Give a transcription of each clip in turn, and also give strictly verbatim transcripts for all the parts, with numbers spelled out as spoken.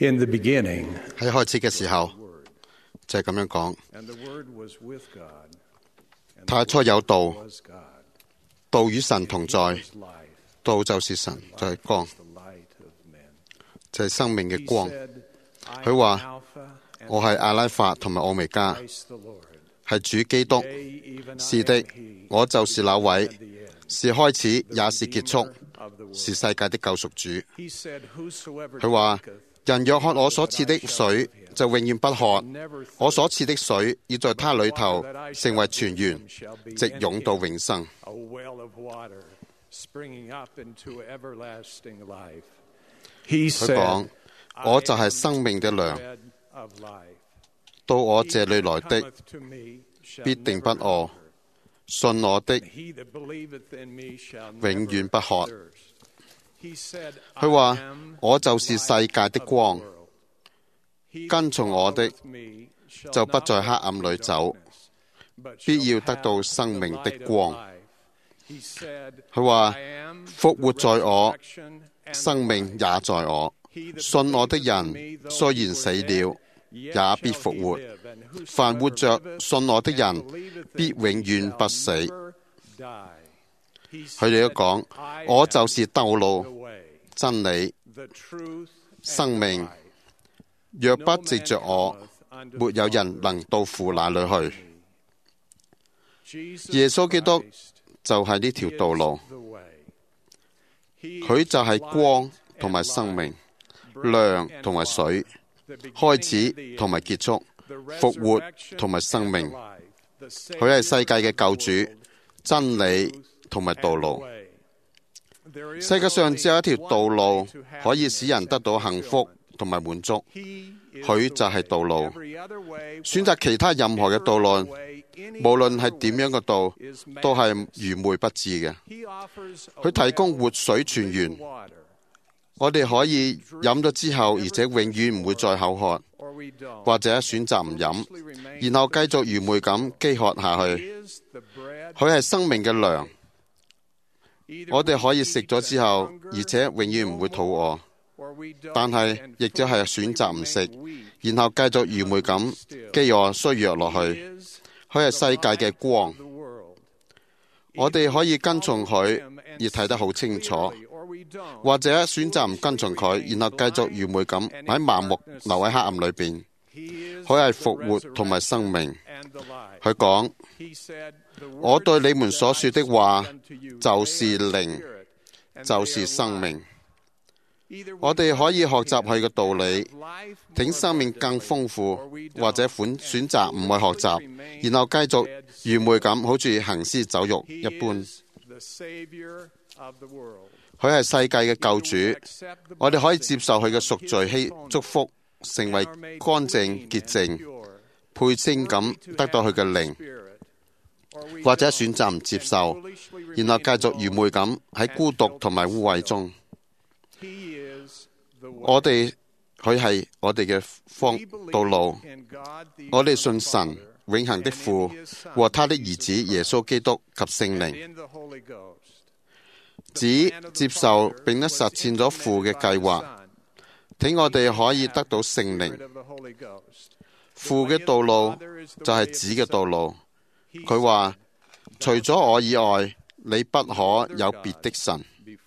In the beginning, 喺開始嘅時候就係咁樣講， and the Word was with God, and 太初有道， was God. 道與神同在， He was life, 道就是神，就係光， the light of men. 就係生命嘅 He 光。 said, I 佢 am 話 Alpha and 我係阿拉法同埋奧美加， Christ the Lord. 係主基督。 Yea, even I 是的 am he, 我就是那位， and the end, 是開始也是結束， of the world. 是世界的救贖主。 He said, Whosoever 佢話 drinketh 人若喝我所賜的水，就永遠不渴。 never 我所賜的水要在他裏頭成為泉源， shall be 直 in 湧到 him 永生。 a well of water springing up into everlasting life. He 佢 said, 講：我就係生命的糧， bread of life. 到我這裏來的 Cometh to me shall 必定不 never 餓， hunger. 信我的 He that believeth in me shall 永 never 遠不渴。 thirst. He said, 佢話 I am 我就是世界的光， the world. He that 跟從我的 followeth me shall 就不 not 在黑 walk 暗 in 裏走， darkness, but 必 shall 要得到 have 生命 the 的 light of 光。 life. He said, 佢話 I am 復活 the 在我， resurrection and 生命 the 也 life. 在我。 He that 信我的 believeth 人 in me, though 雖 he 然 were 死 dead, 了， yet 也必 shall 復 he 活。 live. And whosoever 凡活着 liveth 信我的 and 人， believeth 必 in 永 me 遠 shall 不死。 never die. He 佢哋都 said, 講： I 我 am 就是道 the 路、 way, 真理、 the truth, and 生 the 命。 life. 若 No 不 man 藉着我， cometh unto 沒 the 有人 Father 能到父那裏去。 Jesus 耶穌基督 Christ 就係呢條道路， is the way. He 佢 is 就係 light 光 and 同埋生命、 bread 糧 and 同埋 life, 水， the beginning 開 and 始 the 同埋 end, 結束， the 復活 resurrection 同埋生 and 命。 the life, the 佢係世 Savior 界嘅 of the 救主、 world, 真理 truth 同埋 and 道 the 路。 way. There is 世界上只有一條 only 道 one 路 way to 可以使人得到 happiness 幸 and 福 fulfillment. 同埋滿足。 He is 佢 the 就係 way. 道路。 Every other way, 選擇其他任何嘅道路， whatever way, any 無論 other 係點樣嘅道， way is 都係 madness. 愚昧不智嘅。 He offers a 佢提供 well 活水 of 泉 living 源， water, 我哋可以飲咗之後，而且永遠唔會再口渴， or we don't. 或者選擇唔飲， Foolishly remain 然後繼續愚昧咁飢渴下 He 去。 is the bread 佢係生命嘅糧， Either 我哋 we 可以 eat 食咗之後， and 而且永遠唔會肚餓。 or we don't 但係 and 亦都係 foolishly 選擇唔食， remain weak. 然後繼續愚昧咁飢餓衰弱落 He 去。 is 佢係世界 the 嘅 light 光 of，the world. 我哋可以跟 Either 從 we 佢 follow him 而 and 睇得好 see 清楚， clearly, or we don't. 或者選擇唔跟從佢，然後繼續愚昧咁喺盲目留喺黑暗裏邊。 He is 佢係 the 復活同埋生命。 and the life. 佢講： He said, "The 我 words 對你們所說的 that I 話 speak unto you, 就 they 是 are 靈， spirit, and 就 they 是 are 生 life." 命。 Either we 我哋可以 trust 學習 him 佢嘅道 and 理， have life 挺 more 生命更 abundantly, 豐 or 富， we don't 或者款 and 選擇唔去學習， foolishly 然後繼續 remain 愚昧咁，好似行屍走肉 He 一般。 is the Savior of the world. 佢係世界嘅救 Either we 主， accept the 我哋可以接 blessings 受佢嘅 of 贖 his 罪希 atonement 祝福，成 and 為 are made 乾淨 clean 潔 and 淨， pure, 配稱 worthy 咁 to 得到佢 have 嘅 his 靈， spirit, or we 或者 don't 選擇唔接 and 受， foolishly 然後 remain 繼續愚昧 alone. 咁喺孤獨同埋污穢中。 He is the way. 我哋佢係我哋嘅方 We believe 道路， in God the 我哋 eternal 信神 Father, 永恆的 and 父 in his Son, 和他的兒 Jesus 子耶穌基督及聖 and 靈， in the Holy Ghost. 只接受並得實踐咗父嘅計劃，睇我哋可以得到聖靈。父嘅道路就係子嘅道路。佢話：除咗我以外，你不可有別的神。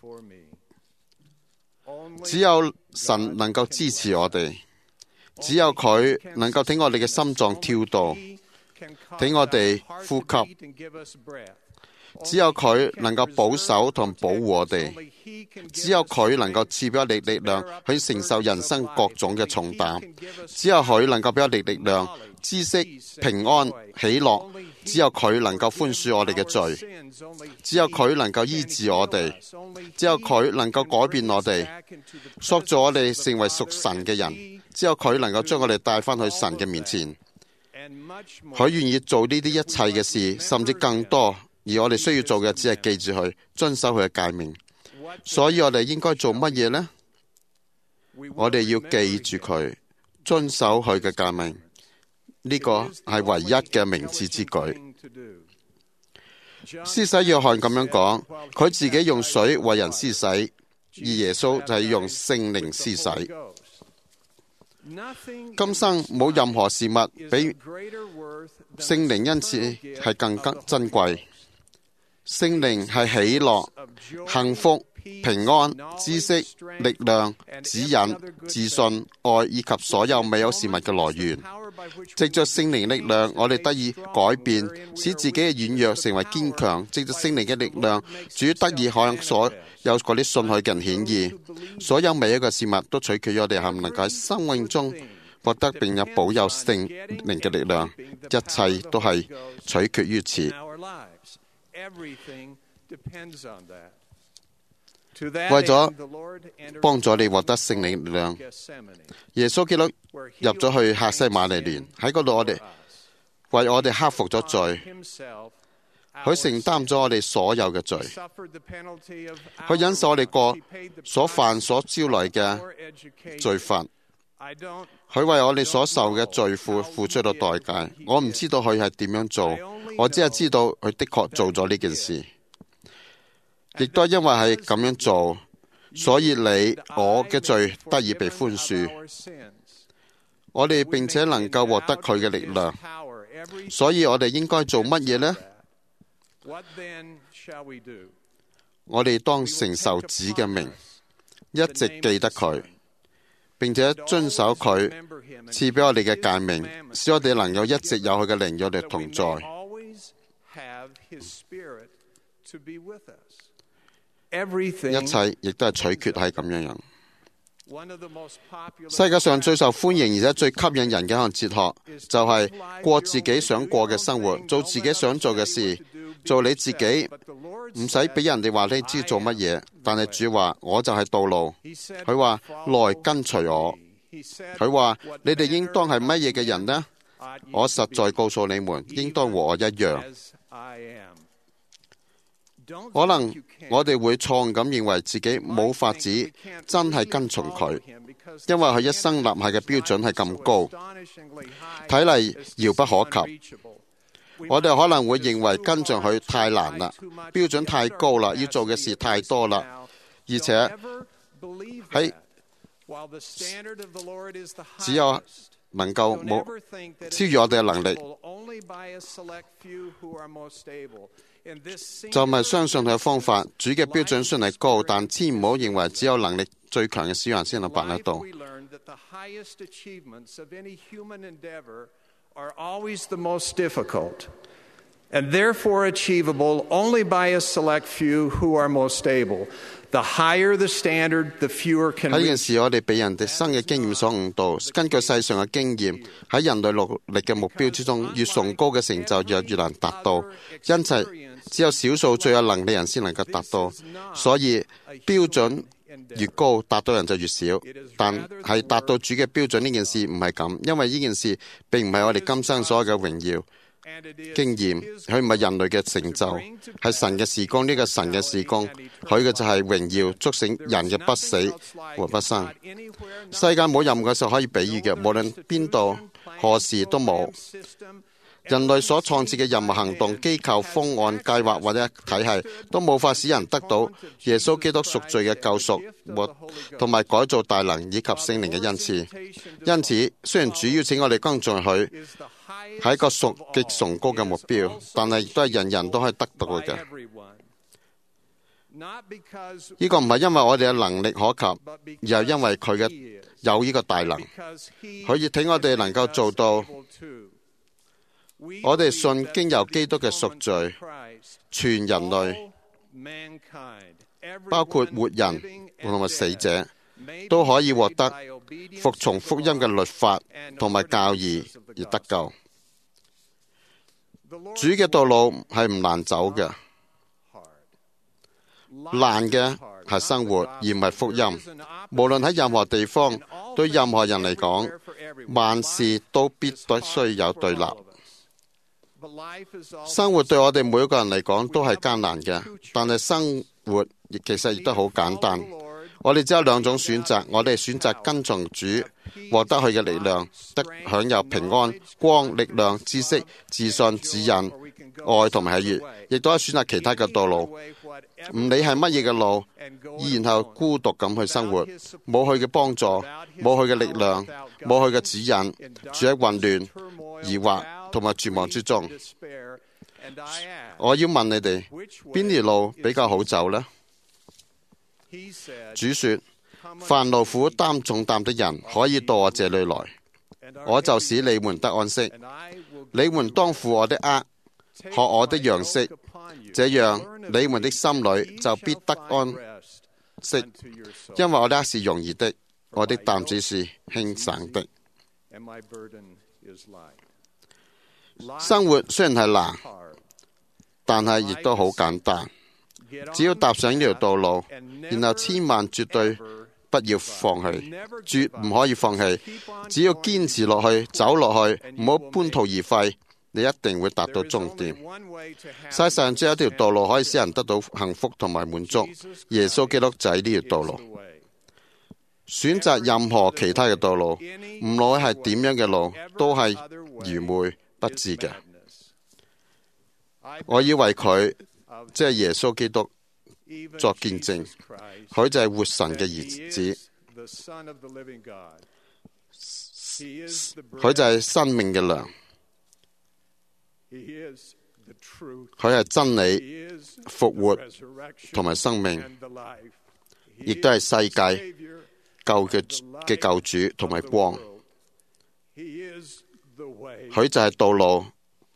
只有神能夠支持我哋，只有佢能夠睇我哋嘅心臟跳動，睇我哋呼吸。只有佢能夠保守同保護我哋，只有佢能夠賜俾我哋力量去承受人生各種嘅重擔，只有佢能夠俾我哋力量、知識、平安、喜樂，只有佢能夠寬恕我哋嘅罪，只有佢能夠醫治我哋，只有佢能夠改變我哋，塑造我哋成為屬神嘅人，只有佢能夠將我哋帶返去神嘅面前。佢願意做呢啲一切嘅事，甚至更多。而我哋需要做嘅只係記住佢，遵守佢嘅誡命。所以我哋應該做乜嘢呢？我哋要記住佢，遵守佢嘅誡命。呢個係唯一嘅明智之舉。施洗約翰咁樣講，佢自己用水為人施洗，而耶穌就係用聖靈施洗。 今生冇任何事物比聖靈恩賜係更加珍貴。聖靈係喜樂、幸福、平安、知識、力量、指引、自信、愛以及所有美好事物嘅來源。藉着聖靈力量，我哋得以改變，使自己嘅軟弱成為堅強。藉着聖靈嘅力量，主得以向所有嗰啲信佢嘅人顯現。所有美好嘅事物都取決於我哋係唔能夠喺生命中獲得並有保有聖靈嘅力量，一切都係取決於此。為咗幫助你獲得聖靈力量，耶穌基督入咗去客西馬尼園，喺嗰度我哋為我哋克服咗罪，佢承擔咗我哋所有嘅罪，佢忍受我哋過所犯所招來嘅罪罰，佢為我哋所受嘅罪付付出咗代價。我唔知道佢係點樣做，我只係知道佢的確做咗呢件事。亦都因為係咁樣做，所以你我嘅罪得以被寬恕，我哋並且能夠獲得佢嘅力量。所以我哋應該做乜嘢呢？我哋當承受主嘅名，一直記得佢，並且遵守佢賜俾我哋嘅誡命，使我哋能夠一直有佢嘅靈與我哋同在。一切亦都係取決係咁樣樣。世界上最受歡迎而且最吸引人嘅一項哲學，就係過自己想過嘅生活，做自己想做嘅事，做你自己，唔使俾人哋話你知做乜嘢。但係主話我就係道路，佢話來跟隨我，佢話你哋應當係乜嘢嘅人呢？我實在告訴你們，應當和我一樣。可能我哋會錯誤咁認為自己冇法子真係跟從佢，因為佢一生立下嘅標準係咁高，睇嚟遙不可及。我哋可能會認為跟從佢太難啦，標準太高啦，要做嘅事太多啦，而且喺只有能夠冇超越我哋嘅能力，就咪相信佢嘅方法。主嘅標準雖然係高，但千唔好認為只有能力最強嘅小人先能辦得到。 And therefore achievable only by a select few who are most able. The higher the standard, the fewer can reach. 喺呢件事，我哋被人哋生嘅經驗所誤導。根據世上嘅經驗，喺人類努力嘅目標之中，越崇高嘅成就越越難達到。因此，只有少數最有能力人先能夠達到。所以標準越高，達到人就越少。但係達到主嘅標準呢件事唔係咁，因為呢件事並唔係我哋今生所有嘅榮耀。經驗，佢唔係人類嘅成就，係神嘅事工。呢個神嘅事工，佢嘅就係榮耀，促成人嘅不死和不生。世界冇任何嘅事可以比喻嘅，無論邊度何時都冇。人類所創設嘅任何行動、機構、方案、計劃或者體系，都冇法使人得到耶穌基督贖罪嘅救贖和同埋改造大能以及聖靈嘅恩賜。因此，雖然主要請我哋跟從佢係一個崇極崇高嘅目標，但係亦都係人人都可以得到嘅。呢個唔係因為我哋嘅能力可及，而係因為佢嘅有呢個大能，佢亦請我哋能夠做到。我哋信經由基督嘅贖罪，全人類，包括活人同埋死者，都可以獲得服從福音嘅律法同埋教義而得救。主嘅道路係唔難走嘅，難嘅係生活而唔係福音。無論喺任何地方，對任何人嚟講，萬事都必須有對立。生活對我哋每一個人嚟講都係艱難嘅，但係生活亦其實亦都好簡單。 我哋只有兩種選擇，我哋選擇跟從主，獲得佢嘅力量，得享有平安、光、力量、知識、自信、指引、愛同埋喜悅，亦都可以選擇其他嘅道路。唔理係乜嘢嘅路，依然係孤獨咁去生活，冇佢嘅幫助，冇佢嘅力量，冇佢嘅指引，住喺混亂、疑惑同埋絕望之中。我要問你哋，邊條路比較好走呢？主說：凡勞苦擔重擔的人，可以到我這裏來，我就使你們得安息。你們當負我的軛，學我的樣式，這樣你們的心裏就必得安息。因為我的軛是容易的，我的擔子是輕省的。生活雖然係難，但係亦都好簡單。只要踏上呢條道路，然後千萬絕對不要放棄，絕唔可以放棄。只要堅持落去，走落去，唔好半途而廢，你一定會達到終點。世界上只有一條道路可以使人得到幸福同埋滿足，耶穌基督就係呢條道路。選擇任何其他嘅道路，唔論係點樣嘅路，都係愚昧不智嘅。我要為佢，即係耶穌基督作見證，佢就係活神嘅兒子，佢就係生命嘅糧，佢係真理、復活同埋生命，亦都係世界救嘅嘅救主同埋光，佢就係道路，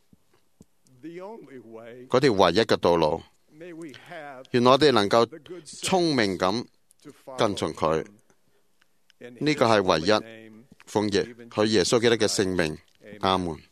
嗰條唯一嘅道路。願我哋能夠聰明咁跟從佢，呢個係唯一奉耶佢耶穌基督嘅聖名，阿門。